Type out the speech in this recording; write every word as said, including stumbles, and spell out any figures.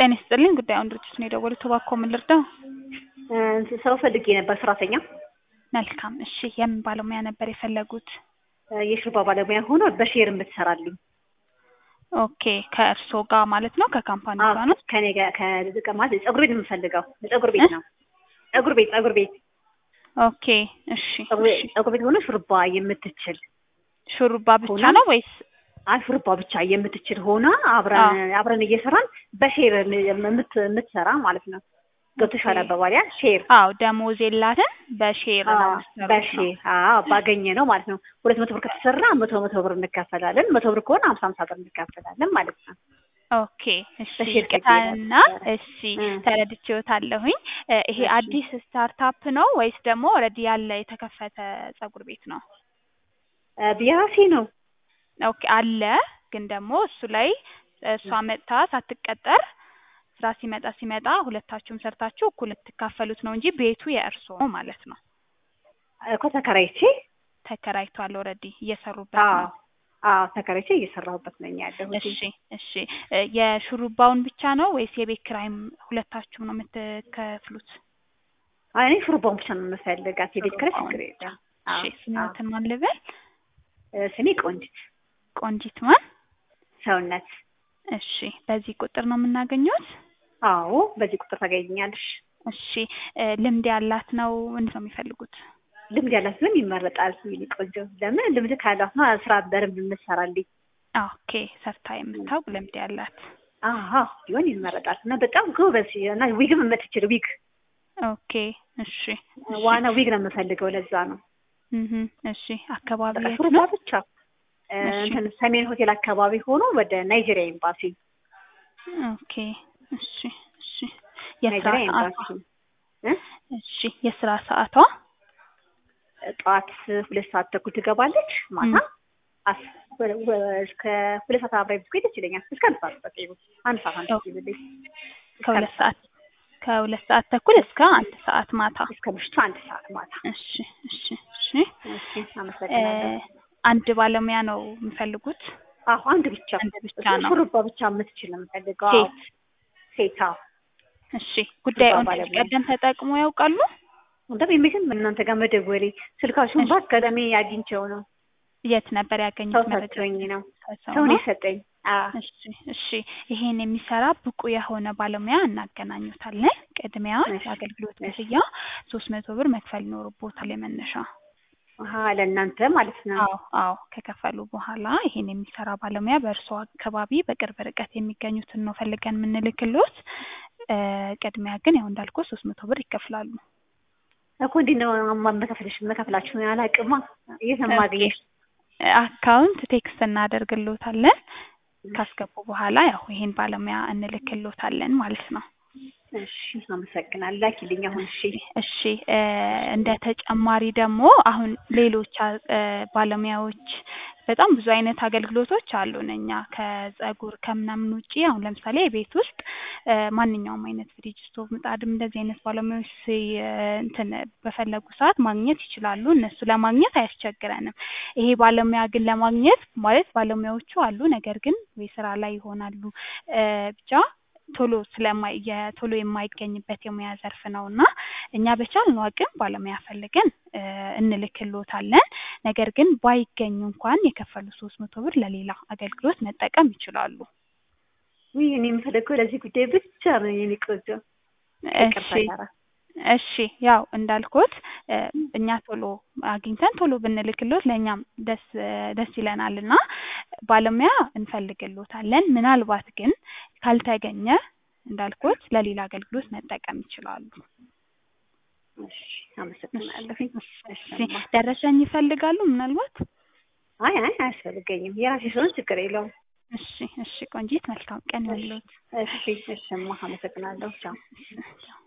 ጤና ይስጥልኝ ጉዳዩን ድርጅት ነው የደወሉት እባክዎ ምን ልርዳው? ሰው ፈልጌ ነበር ሰራተኛ። መልካም እሺ የምን ባለሙያ ነበር የፈለጉት? የሹርባ ባለሙያ ሆኖ በሼር የምትሰራልኝ። ኦኬ ከእርስዎ ጋር ማለት ነው ከካምፓኒው ጋር ነው? ከኔ ጋር ከማለት ፀጉር ቤት የምፈልገው ፀጉር ቤት ነው። ፀጉር ቤት ፀጉር ቤት ኦኬ እሺ ፀጉር ቤት ሆኖ ሹርባ የምትችል ሹርባ ብቻ ነው ወይስ አሹርባ ብቻ የምትችል ሆና አብረን አብረን እየሰራን በሼር የምትሰራ ማለት ነው። ገብቶሻል አባባሊያ ሼር? አዎ ደሞዝ የላትም በሼር ነው የምትሰራው። በሼር አዎ ባገኘ ነው ማለት ነው። ሁለት መቶ ብር ከተሰራ መቶ መቶ ብር እንካፈላለን። መቶ ብር ከሆነ ሃምሳ ሃምሳ ብር እንካፈላለን ማለት ነው። ኦኬ እሺ ከታና እሺ ተረድቼዎታለሁኝ። ይሄ አዲስ ስታርታፕ ነው ወይስ ደግሞ ኦልሬዲ ያለ የተከፈተ ፀጉር ቤት ነው? ቢያሲ ነው። ኦኬ አለ ግን ደግሞ እሱ ላይ እሷ መጥታ ሳትቀጠር ስራ ሲመጣ ሲመጣ ሁለታችሁም ሰርታችሁ እኩል ትካፈሉት ነው እንጂ ቤቱ የእርስዎ ማለት ነው። እኮ ተከራይቼ ተከራይቷል ኦልሬዲ እየሰሩበት ነው። አዎ ተከራይቼ እየሰራሁበት ነኝ ያለሁት። እሺ እሺ የሹሩባውን ብቻ ነው ወይስ የቤት ኪራይም ሁለታችሁም ነው የምትከፍሉት? አይ እኔ ሹሩባውን ብቻ ነው የምፈልጋት የቤት ኪራይ ችግር የለም። እሺ ስሞትን ማን ልበል? ስሜ ቆንጂት። ቆንጂት ማን? ሰውነት። እሺ በዚህ ቁጥር ነው የምናገኘውት? አዎ በዚህ ቁጥር ታገኛለሽ። እሺ ልምድ ያላት ነው እንዴት ነው የሚፈልጉት? ልምድ ያላት ምን ይመረጣል? ምን ቆንጆ ለምን ልምድ ካላት ነው ስራ በደንብ የምትሰራልኝ። ኦኬ ሰርታ የምታውቅ ልምድ ያላት አሃ ቢሆን ይመረጣል። እና በጣም ጎበዝ እና ዊግም የምትችል ዊግ። ኦኬ እሺ ዋና ዊግ ነው የምፈልገው ለዛ ነው። እህ እሺ አካባቢ ሹርባ ብቻ እንትን ሰሜን ሆቴል አካባቢ ሆኖ ወደ ናይጄሪያ ኤምባሲ። ኦኬ እሺ እሺ የስራ ሰዓቷ እሺ የስራ ሰዓቷ ጠዋት ሁለት ሰዓት ተኩል ትገባለች። ማታ እስከ ሁለት ሰዓት አብራኝ ብትቆይ ደስ ይለኛል። እስከ አንድ ሰዓት በቃ ይሁን አንድ ሰዓት አንድ ሰዓት ይብልኝ። ከሁለት ሰዓት ከሁለት ሰዓት ተኩል እስከ አንድ ሰዓት ማታ እስከ ምሽቱ አንድ ሰዓት ማታ። እሺ እሺ እሺ እሺ አመሰግናለሁ። አንድ ባለሙያ ነው የሚፈልጉት? አዎ አንድ ብቻ አንድ ብቻ ነው። ሹሩባ ብቻ የምትችል ነው የምፈልገው። ሴት ሴት አዎ። እሺ ጉዳዩን ቀደም ተጠቅሞ ያውቃሉ? እንደሚመስል እናንተ ጋር መደወሌ ስልካችሁን በአጋጣሚ አግኝቼው ነው። የት ነበር ያገኙት መረጃ? ነው ሰው ነው የሰጠኝ። እሺ እሺ ይሄን የሚሰራ ብቁ የሆነ ባለሙያ እናገናኙታለን። ቅድሚያ የአገልግሎት ክፍያ ሶስት መቶ ብር መክፈል ይኖርብዎታል የመነሻ። አሃ ለእናንተ ማለት ነው? አዎ አዎ ከከፈሉ በኋላ ይሄን የሚሰራ ባለሙያ በእርሶ አካባቢ በቅርብ ርቀት የሚገኙትን ነው ፈልገን የምንልክልዎት። ቅድሚያ ግን ያው እንዳልኩት ሶስት መቶ ብር ይከፍላሉ። እኮ እንዴት ነው መከፈልሽ መከፈላችሁ አላውቅማ። እየሰማገኘሽ አካውንት ቴክስት እናደርግልዎታለን። ካስገቡ በኋላ ያው ይሄን ባለሙያ እንልክልዎታለን ማለት ነው። እሺ አመሰግናለሁ። ላኪልኝ አሁን። እሺ እሺ እንደ ተጨማሪ ደግሞ አሁን ሌሎች ባለሙያዎች በጣም ብዙ አይነት አገልግሎቶች አሉን እኛ ከፀጉር ከምናምን ውጪ። አሁን ለምሳሌ ቤት ውስጥ ማንኛውም አይነት ፍሪጅ፣ ስቶቭ፣ ምጣድም እንደዚህ አይነት ባለሙያዎች እንትን በፈለጉ ሰዓት ማግኘት ይችላሉ። እነሱ ለማግኘት አያስቸግረንም። ይሄ ባለሙያ ግን ለማግኘት ማለት ባለሙያዎቹ አሉ፣ ነገር ግን ወይ ስራ ላይ ይሆናሉ ብቻ ቶሎ ስለማይ ቶሎ የማይገኝበት የሙያ ዘርፍ ነውና እኛ በቻልነው አቅም ባለሙያ ፈልገን እንልክልዎታለን። ነገር ግን ባይገኙ እንኳን የከፈሉ ሶስት መቶ ብር ለሌላ አገልግሎት መጠቀም ይችላሉ። ወይ እኔ የምፈልገው ለዚህ ጉዳይ ብቻ ነው የኔ ቆንጆ። እሺ ያው እንዳልኩት እኛ ቶሎ አግኝተን ቶሎ ብንልክልዎት ለኛም ደስ ደስ ይለናልና ባለሙያ እንፈልግልዎታለን። ምናልባት ግን ካልተገኘ እንዳልኩት ለሌላ አገልግሎት መጠቀም ይችላሉ። እሺ አመሰግናለሁ። እሺ ደረሰኝ ይፈልጋሉ ምናልባት? አይ አይ አያስፈልገኝም። የራሴ ሰው ችግር የለውም። እሺ እሺ ቆንጂት መልካም ቀን ይሁንልዎት። እሺ እሺ አመሰግናለሁ። ቻው።